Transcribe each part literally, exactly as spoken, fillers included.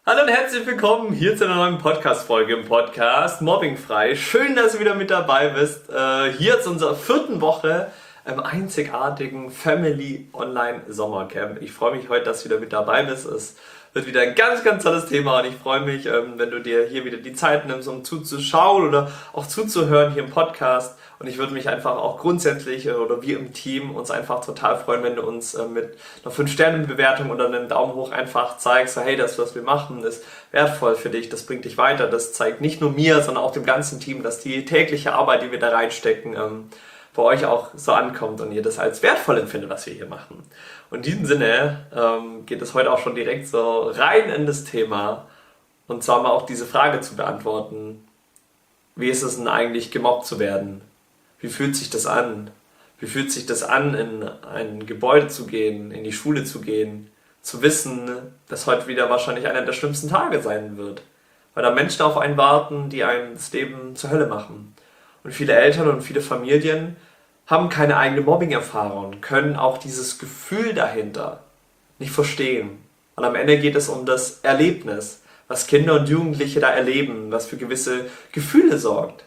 Hallo und herzlich willkommen hier zu einer neuen Podcast-Folge im Podcast Mobbingfrei. Schön, dass du wieder mit dabei bist. Äh, hier zu unserer vierten Woche im einzigartigen Family Online Sommercamp. Ich freue mich heute, dass du wieder mit dabei bist. Es wird wieder ein ganz, ganz tolles Thema und ich freue mich, ähm, wenn du dir hier wieder die Zeit nimmst, um zuzuschauen oder auch zuzuhören hier im Podcast. Und ich würde mich einfach auch grundsätzlich äh, oder wir im Team uns einfach total freuen, wenn du uns äh, mit einer fünf Sterne Bewertung oder einem Daumen hoch einfach zeigst, so, hey, das, was wir machen, ist wertvoll für dich, das bringt dich weiter. Das zeigt nicht nur mir, sondern auch dem ganzen Team, dass die tägliche Arbeit, die wir da reinstecken, ähm, bei euch auch so ankommt und ihr das als wertvoll empfindet, was wir hier machen. Und in diesem Sinne ähm, geht es heute auch schon direkt so rein in das Thema und zwar mal auch diese Frage zu beantworten: Wie ist es denn eigentlich, gemobbt zu werden? Wie fühlt sich das an? Wie fühlt sich das an, in ein Gebäude zu gehen, in die Schule zu gehen, zu wissen, dass heute wieder wahrscheinlich einer der schlimmsten Tage sein wird, weil da Menschen auf einen warten, die einem das Leben zur Hölle machen. Und viele Eltern und viele Familien haben keine eigene Mobbing-Erfahrung, können auch dieses Gefühl dahinter nicht verstehen. Und am Ende geht es um das Erlebnis, was Kinder und Jugendliche da erleben, was für gewisse Gefühle sorgt,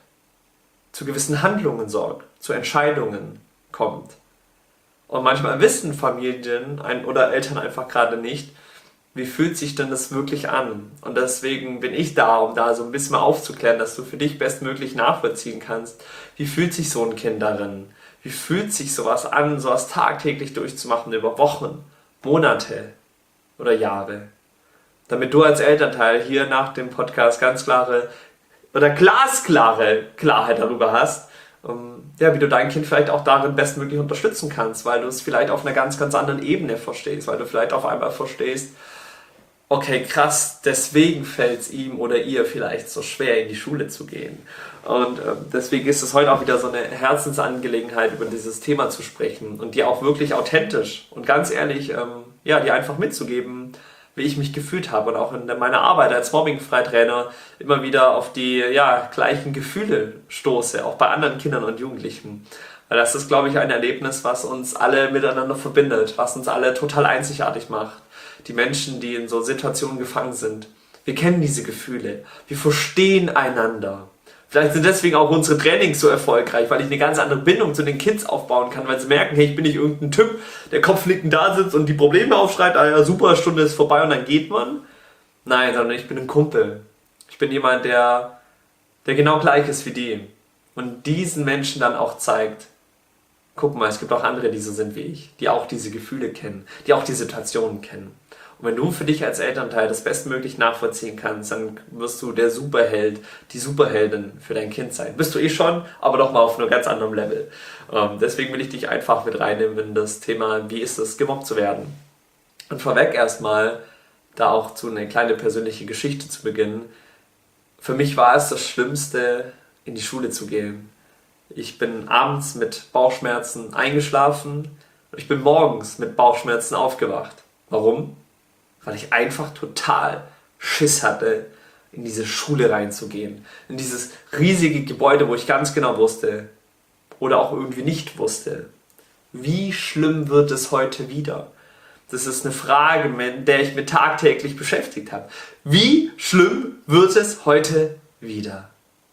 zu gewissen Handlungen sorgt, zu Entscheidungen kommt. Und manchmal wissen Familien oder Eltern einfach gerade nicht, wie fühlt sich denn das wirklich an. Und deswegen bin ich da, um da so ein bisschen mal aufzuklären, dass du für dich bestmöglich nachvollziehen kannst, wie fühlt sich so ein Kind darin? Wie fühlt sich sowas an, sowas tagtäglich durchzumachen über Wochen, Monate oder Jahre? Damit du als Elternteil hier nach dem Podcast ganz klare oder glasklare Klarheit darüber hast, um, ja, wie du dein Kind vielleicht auch darin bestmöglich unterstützen kannst, weil du es vielleicht auf einer ganz, ganz anderen Ebene verstehst, weil du vielleicht auf einmal verstehst, okay, krass, deswegen fällt es ihm oder ihr vielleicht so schwer, in die Schule zu gehen. Und ähm, deswegen ist es heute auch wieder so eine Herzensangelegenheit, über dieses Thema zu sprechen und dir auch wirklich authentisch und ganz ehrlich, ähm, ja, dir einfach mitzugeben, wie ich mich gefühlt habe und auch in meiner Arbeit als Mobbingfreitrainer immer wieder auf die ja, gleichen Gefühle stoße, auch bei anderen Kindern und Jugendlichen. Weil das ist, glaube ich, ein Erlebnis, was uns alle miteinander verbindet, was uns alle total einzigartig macht. Die Menschen, die in so Situationen gefangen sind. Wir kennen diese Gefühle, wir verstehen einander. Vielleicht sind deswegen auch unsere Trainings so erfolgreich, weil ich eine ganz andere Bindung zu den Kids aufbauen kann, weil sie merken, hey, ich bin nicht irgendein Typ, der kopfnickend da sitzt und die Probleme aufschreit, ah ja, super, Stunde ist vorbei und dann geht man. Nein, sondern ich bin ein Kumpel. Ich bin jemand, der, der genau gleich ist wie die. Und diesen Menschen dann auch zeigt, guck mal, es gibt auch andere, die so sind wie ich, die auch diese Gefühle kennen, die auch die Situationen kennen. Und wenn du für dich als Elternteil das bestmöglich nachvollziehen kannst, dann wirst du der Superheld, die Superheldin für dein Kind sein. Bist du eh schon, aber doch mal auf einem ganz anderen Level. Ähm, deswegen will ich dich einfach mit reinnehmen in das Thema, wie ist es, gemobbt zu werden. Und vorweg erstmal, da auch zu eine kleine persönliche Geschichte zu beginnen. Für mich war es das Schlimmste, in die Schule zu gehen. Ich bin abends mit Bauchschmerzen eingeschlafen und ich bin morgens mit Bauchschmerzen aufgewacht. Warum? Weil ich einfach total Schiss hatte, in diese Schule reinzugehen. In dieses riesige Gebäude, wo ich ganz genau wusste oder auch irgendwie nicht wusste, wie schlimm wird es heute wieder? Das ist eine Frage, mit der ich mich tagtäglich beschäftigt habe. Wie schlimm wird es heute wieder?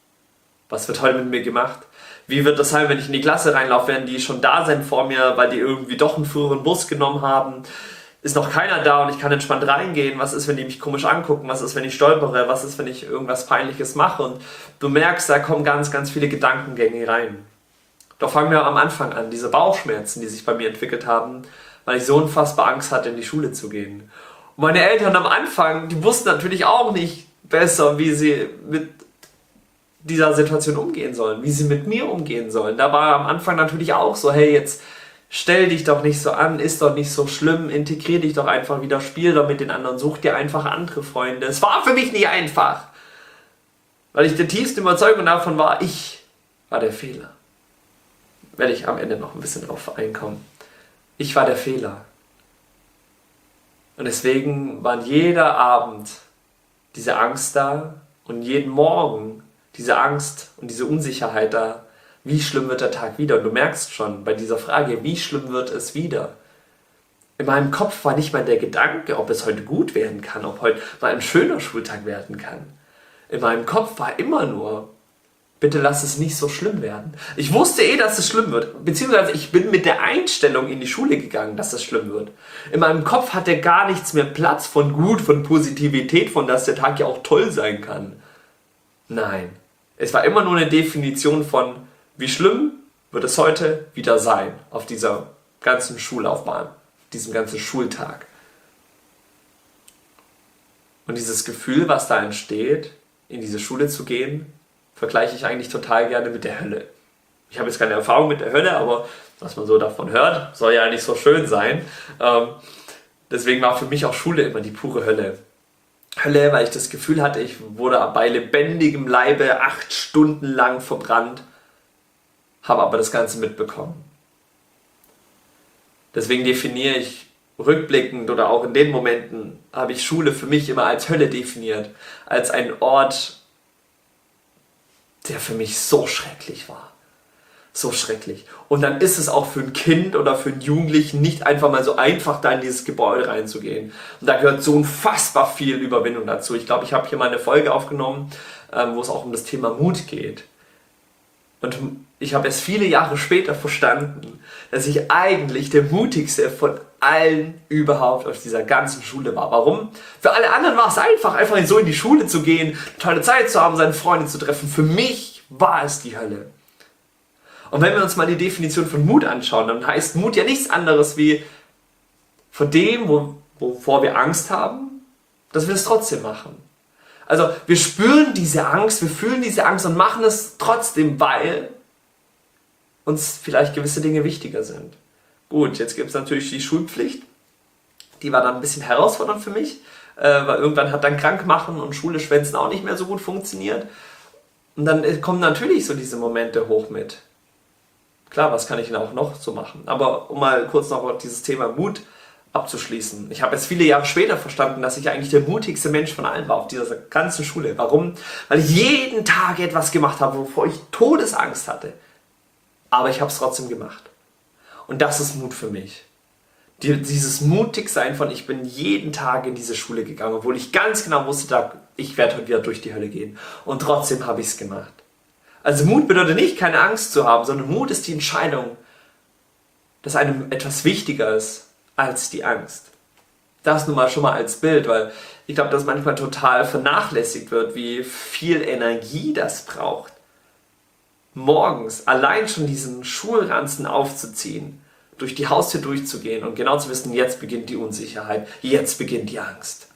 Was wird heute mit mir gemacht? Wie wird das sein, wenn ich in die Klasse reinlaufe, werden die schon da sein vor mir, weil die irgendwie doch einen früheren Bus genommen haben? Ist noch keiner da und ich kann entspannt reingehen. Was ist, wenn die mich komisch angucken? Was ist, wenn ich stolpere? Was ist, wenn ich irgendwas Peinliches mache? Und du merkst, da kommen ganz, ganz viele Gedankengänge rein. Doch fangen wir am Anfang an, diese Bauchschmerzen, die sich bei mir entwickelt haben, weil ich so unfassbar Angst hatte, in die Schule zu gehen. Und meine Eltern am Anfang, die wussten natürlich auch nicht besser, wie sie mit dieser Situation umgehen sollen, wie sie mit mir umgehen sollen. Da war am Anfang natürlich auch so, hey, jetzt stell dich doch nicht so an, ist doch nicht so schlimm, integrier dich doch einfach wieder, spiel doch mit den anderen, such dir einfach andere Freunde. Es war für mich nicht einfach, weil ich der tiefsten Überzeugung davon war, ich war der Fehler. Werde ich am Ende noch ein bisschen drauf einkommen. Ich war der Fehler. Und deswegen war jeder Abend diese Angst da und jeden Morgen diese Angst und diese Unsicherheit da, wie schlimm wird der Tag wieder? Und du merkst schon bei dieser Frage, wie schlimm wird es wieder? In meinem Kopf war nicht mal der Gedanke, ob es heute gut werden kann, ob heute mal ein schöner Schultag werden kann. In meinem Kopf war immer nur, bitte lass es nicht so schlimm werden. Ich wusste eh, dass es schlimm wird. Beziehungsweise ich bin mit der Einstellung in die Schule gegangen, dass es schlimm wird. In meinem Kopf hatte gar nichts mehr Platz von gut, von Positivität, von dass der Tag ja auch toll sein kann. Nein. Es war immer nur eine Definition von, wie schlimm wird es heute wieder sein auf dieser ganzen Schullaufbahn, diesem ganzen Schultag. Und dieses Gefühl, was da entsteht, in diese Schule zu gehen, vergleiche ich eigentlich total gerne mit der Hölle. Ich habe jetzt keine Erfahrung mit der Hölle, aber was man so davon hört, soll ja eigentlich so schön sein. Ähm, deswegen war für mich auch Schule immer die pure Hölle. Hölle, weil ich das Gefühl hatte, ich wurde bei lebendigem Leibe acht Stunden lang verbrannt, habe aber das Ganze mitbekommen. Deswegen definiere ich rückblickend oder auch in den Momenten, habe ich Schule für mich immer als Hölle definiert, als ein Ort, der für mich so schrecklich war. So schrecklich. Und dann ist es auch für ein Kind oder für einen Jugendlichen nicht einfach mal so einfach, da in dieses Gebäude reinzugehen. Und da gehört so unfassbar viel Überwindung dazu. Ich glaube, ich habe hier mal eine Folge aufgenommen, ähm, wo es auch um das Thema Mut geht. Und ich habe erst viele Jahre später verstanden, dass ich eigentlich der mutigste von allen überhaupt auf dieser ganzen Schule war. Warum? Für alle anderen war es einfach, einfach so in die Schule zu gehen, eine tolle Zeit zu haben, seine Freunde zu treffen. Für mich war es die Hölle. Und wenn wir uns mal die Definition von Mut anschauen, dann heißt Mut ja nichts anderes wie vor dem, wo, wovor wir Angst haben, dass wir es trotzdem machen. Also wir spüren diese Angst, wir fühlen diese Angst und machen es trotzdem, weil uns vielleicht gewisse Dinge wichtiger sind. Gut, jetzt gibt es natürlich die Schulpflicht. Die war dann ein bisschen herausfordernd für mich, äh, weil irgendwann hat dann Krankmachen und Schule schwänzen auch nicht mehr so gut funktioniert. Und dann kommen natürlich so diese Momente hoch mit. Klar, was kann ich denn auch noch so machen? Aber um mal kurz noch auf dieses Thema Mut abzuschließen. Ich habe es viele Jahre später verstanden, dass ich eigentlich der mutigste Mensch von allen war auf dieser ganzen Schule. Warum? Weil ich jeden Tag etwas gemacht habe, wovor ich Todesangst hatte. Aber ich habe es trotzdem gemacht. Und das ist Mut für mich. Die, dieses Mutigsein von, ich bin jeden Tag in diese Schule gegangen, obwohl ich ganz genau wusste, ich werde heute wieder durch die Hölle gehen. Und trotzdem habe ich es gemacht. Also Mut bedeutet nicht, keine Angst zu haben, sondern Mut ist die Entscheidung, dass einem etwas wichtiger ist als die Angst. Das nun mal schon mal als Bild, weil ich glaube, dass manchmal total vernachlässigt wird, wie viel Energie das braucht. Morgens allein schon diesen Schulranzen aufzuziehen, durch die Haustür durchzugehen und genau zu wissen, jetzt beginnt die Unsicherheit, jetzt beginnt die Angst.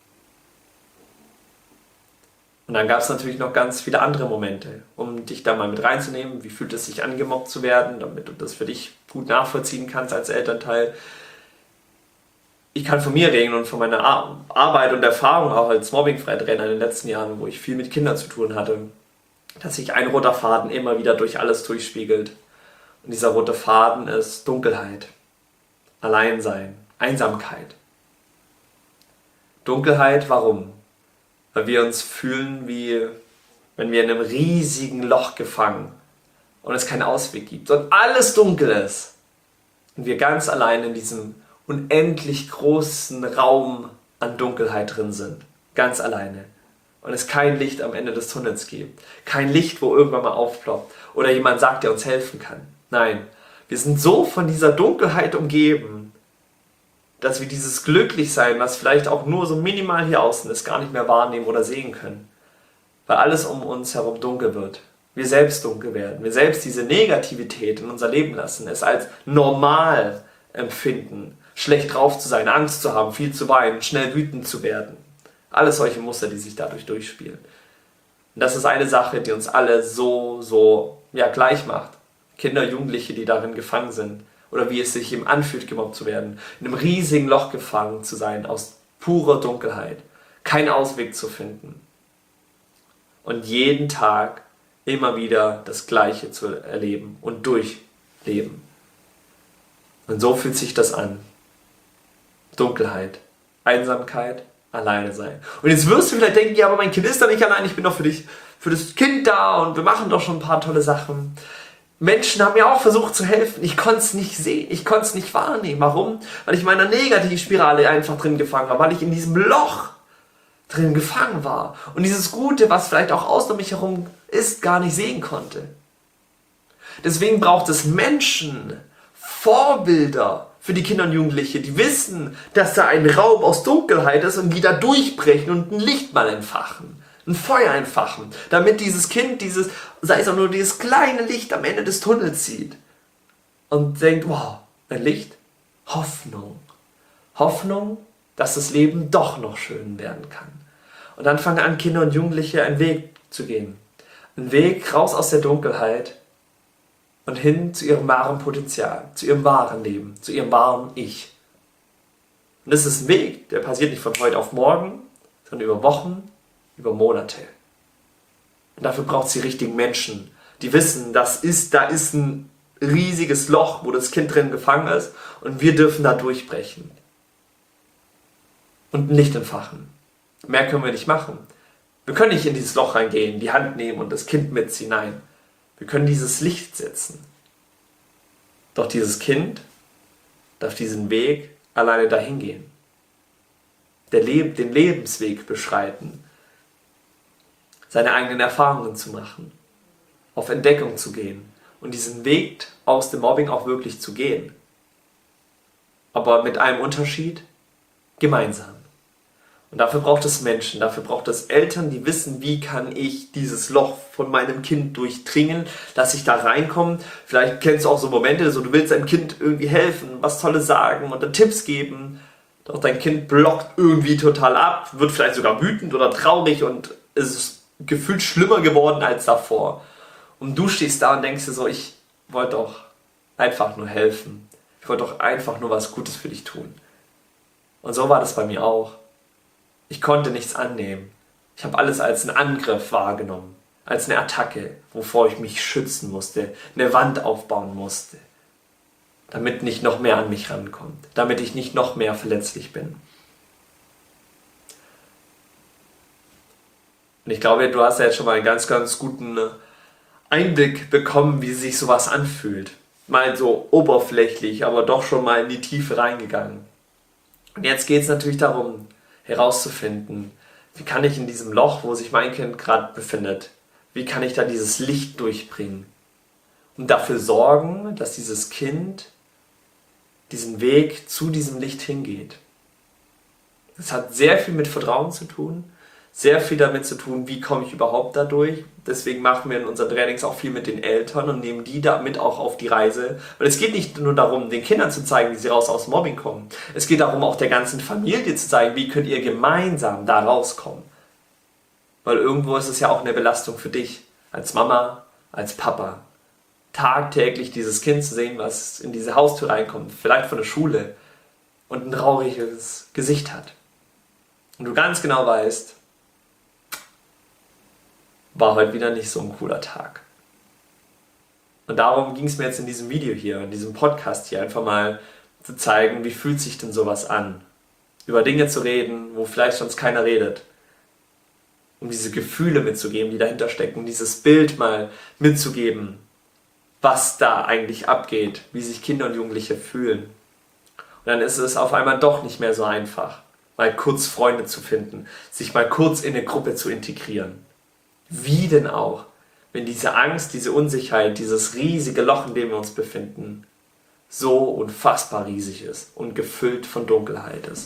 Und dann gab es natürlich noch ganz viele andere Momente, um dich da mal mit reinzunehmen. Wie fühlt es sich an, gemobbt zu werden, damit du das für dich gut nachvollziehen kannst als Elternteil. Ich kann von mir reden und von meiner Ar- Arbeit und Erfahrung auch als Mobbingfreitrainer in den letzten Jahren, wo ich viel mit Kindern zu tun hatte, dass sich ein roter Faden immer wieder durch alles durchspiegelt. Und dieser rote Faden ist Dunkelheit, Alleinsein, Einsamkeit. Dunkelheit, warum? Weil wir uns fühlen, wie wenn wir in einem riesigen Loch gefangen und es keinen Ausweg gibt und alles dunkel ist und wir ganz allein in diesem unendlich großen Raum an Dunkelheit drin sind, ganz alleine. Und es kein Licht am Ende des Tunnels gibt. Kein Licht, wo irgendwann mal aufploppt. Oder jemand sagt, der uns helfen kann. Nein, wir sind so von dieser Dunkelheit umgeben, dass wir dieses Glücklichsein, was vielleicht auch nur so minimal hier außen ist, gar nicht mehr wahrnehmen oder sehen können. Weil alles um uns herum dunkel wird. Wir selbst dunkel werden. Wir selbst diese Negativität in unser Leben lassen. Es als normal empfinden. Schlecht drauf zu sein, Angst zu haben, viel zu weinen, schnell wütend zu werden. Alles solche Muster, die sich dadurch durchspielen. Und das ist eine Sache, die uns alle so, so ja, gleich macht. Kinder, Jugendliche, die darin gefangen sind. Oder wie es sich eben anfühlt, gemobbt zu werden. In einem riesigen Loch gefangen zu sein, aus purer Dunkelheit. Keinen Ausweg zu finden. Und jeden Tag immer wieder das Gleiche zu erleben und durchleben. Und so fühlt sich das an. Dunkelheit, Einsamkeit, alleine sein. Und jetzt wirst du vielleicht denken, ja, aber mein Kind ist doch nicht allein, ich bin doch für dich, für das Kind da und wir machen doch schon ein paar tolle Sachen. Menschen haben mir auch versucht zu helfen. Ich konnte es nicht sehen, ich konnte es nicht wahrnehmen. Warum? Weil ich in meiner Negativspirale einfach drin gefangen war, weil ich in diesem Loch drin gefangen war und dieses Gute, was vielleicht auch außen um mich herum ist, gar nicht sehen konnte. Deswegen braucht es Menschen, Vorbilder für die Kinder und Jugendliche, die wissen, dass da ein Raum aus Dunkelheit ist und die da durchbrechen und ein Licht mal entfachen. Ein Feuer entfachen, damit dieses Kind, dieses, sei es auch nur dieses kleine Licht am Ende des Tunnels sieht und denkt, wow, ein Licht, Hoffnung. Hoffnung, dass das Leben doch noch schön werden kann. Und dann fangen an, Kinder und Jugendliche einen Weg zu gehen. Einen Weg raus aus der Dunkelheit und hin zu ihrem wahren Potenzial, zu ihrem wahren Leben, zu ihrem wahren Ich. Und das ist ein Weg, der passiert nicht von heute auf morgen, sondern über Wochen, über Monate. Und dafür braucht es die richtigen Menschen, die wissen, das ist, da ist ein riesiges Loch, wo das Kind drin gefangen ist und wir dürfen da durchbrechen. Und ein Licht entfachen. Mehr können wir nicht machen. Wir können nicht in dieses Loch reingehen, die Hand nehmen und das Kind mitziehen. Nein, wir können dieses Licht setzen. Doch dieses Kind darf diesen Weg alleine dahin gehen. Der Leb- den Lebensweg beschreiten. Seine eigenen Erfahrungen zu machen, auf Entdeckung zu gehen und diesen Weg aus dem Mobbing auch wirklich zu gehen. Aber mit einem Unterschied, gemeinsam. Und dafür braucht es Menschen, dafür braucht es Eltern, die wissen, wie kann ich dieses Loch von meinem Kind durchdringen, dass ich da reinkomme. Vielleicht kennst du auch so Momente, so du willst deinem Kind irgendwie helfen, was Tolles sagen und dann Tipps geben, doch dein Kind blockt irgendwie total ab, wird vielleicht sogar wütend oder traurig und ist gefühlt schlimmer geworden als davor. Und du stehst da und denkst dir so, ich wollte doch einfach nur helfen. Ich wollte doch einfach nur was Gutes für dich tun. Und so war das bei mir auch. Ich konnte nichts annehmen. Ich habe alles als einen Angriff wahrgenommen, als eine Attacke, wovor ich mich schützen musste, eine Wand aufbauen musste, damit nicht noch mehr an mich rankommt, damit ich nicht noch mehr verletzlich bin. Und ich glaube, du hast ja jetzt schon mal einen ganz, ganz guten Einblick bekommen, wie sich sowas anfühlt. Mal so oberflächlich, aber doch schon mal in die Tiefe reingegangen. Und jetzt geht es natürlich darum, herauszufinden, wie kann ich in diesem Loch, wo sich mein Kind gerade befindet, wie kann ich da dieses Licht durchbringen und dafür sorgen, dass dieses Kind diesen Weg zu diesem Licht hingeht. Das hat sehr viel mit Vertrauen zu tun, sehr viel damit zu tun, wie komme ich überhaupt da durch. Deswegen machen wir in unseren Trainings auch viel mit den Eltern und nehmen die damit auch auf die Reise. Weil es geht nicht nur darum, den Kindern zu zeigen, wie sie raus aus Mobbing kommen. Es geht darum, auch der ganzen Familie zu zeigen, wie könnt ihr gemeinsam da rauskommen. Weil irgendwo ist es ja auch eine Belastung für dich, als Mama, als Papa. Tagtäglich dieses Kind zu sehen, was in diese Haustür reinkommt, vielleicht von der Schule und ein trauriges Gesicht hat. Und du ganz genau weißt, war heute wieder nicht so ein cooler Tag. Und darum ging es mir jetzt in diesem Video hier, in diesem Podcast hier, einfach mal zu zeigen, wie fühlt sich denn sowas an. Über Dinge zu reden, wo vielleicht sonst keiner redet. Um diese Gefühle mitzugeben, die dahinter stecken, dieses Bild mal mitzugeben, was da eigentlich abgeht, wie sich Kinder und Jugendliche fühlen. Und dann ist es auf einmal doch nicht mehr so einfach, mal kurz Freunde zu finden, sich mal kurz in eine Gruppe zu integrieren. Wie denn auch, wenn diese Angst, diese Unsicherheit, dieses riesige Loch, in dem wir uns befinden, so unfassbar riesig ist und gefüllt von Dunkelheit ist.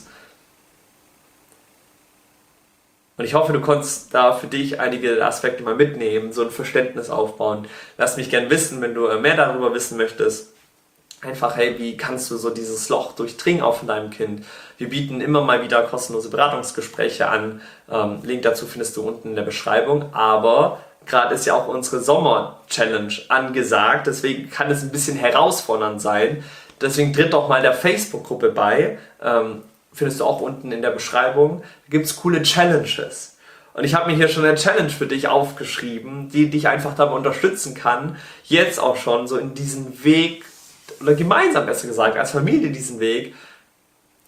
Und ich hoffe, du konntest da für dich einige Aspekte mal mitnehmen, so ein Verständnis aufbauen. Lass mich gern wissen, wenn du mehr darüber wissen möchtest. Einfach, hey, wie kannst du so dieses Loch durchdringen auch von deinem Kind? Wir bieten immer mal wieder kostenlose Beratungsgespräche an. Ähm, Link dazu findest du unten in der Beschreibung. Aber gerade ist ja auch unsere Sommer-Challenge angesagt. Deswegen kann es ein bisschen herausfordernd sein. Deswegen tritt doch mal der Facebook-Gruppe bei. Ähm, findest du auch unten in der Beschreibung. Da gibt es coole Challenges. Und ich habe mir hier schon eine Challenge für dich aufgeschrieben, die dich einfach dabei unterstützen kann, jetzt auch schon so in diesen Weg, oder gemeinsam besser gesagt, als Familie diesen Weg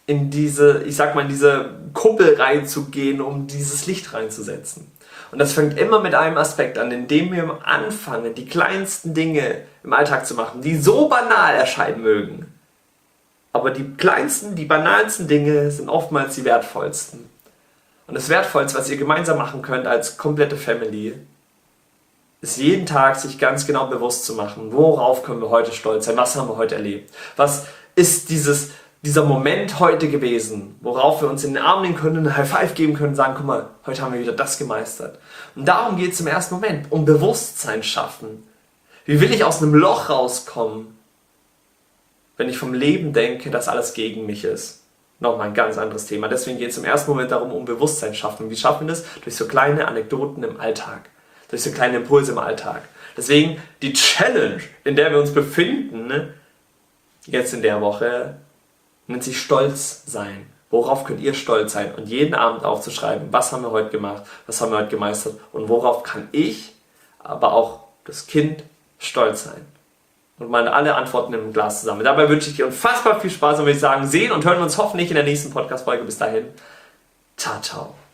in diese, ich sag mal, in diese Kuppel reinzugehen, um dieses Licht reinzusetzen. Und das fängt immer mit einem Aspekt an, indem wir anfangen, die kleinsten Dinge im Alltag zu machen, die so banal erscheinen mögen. Aber die kleinsten, die banalsten Dinge sind oftmals die wertvollsten. Und das Wertvollste, was ihr gemeinsam machen könnt als komplette Family, ist jeden Tag sich ganz genau bewusst zu machen, worauf können wir heute stolz sein, was haben wir heute erlebt, was ist dieses, dieser Moment heute gewesen, worauf wir uns in den Arm nehmen können, einen High Five geben können und sagen, guck mal, heute haben wir wieder das gemeistert. Und darum geht es im ersten Moment, um Bewusstsein schaffen. Wie will ich aus einem Loch rauskommen, wenn ich vom Leben denke, dass alles gegen mich ist? Nochmal ein ganz anderes Thema. Deswegen geht es im ersten Moment darum, um Bewusstsein schaffen. Wie schaffen wir das? Durch so kleine Anekdoten im Alltag. Durch so kleine Impulse im Alltag. Deswegen die Challenge, in der wir uns befinden, jetzt in der Woche, nennt sich Stolz sein. Worauf könnt ihr stolz sein? Und jeden Abend aufzuschreiben, was haben wir heute gemacht, was haben wir heute gemeistert und worauf kann ich, aber auch das Kind, stolz sein. Und mal alle Antworten im Glas zusammen. Dabei wünsche ich dir unfassbar viel Spaß und würde ich sagen, sehen und hören wir uns hoffentlich in der nächsten Podcast-Folge. Bis dahin, ciao, ciao.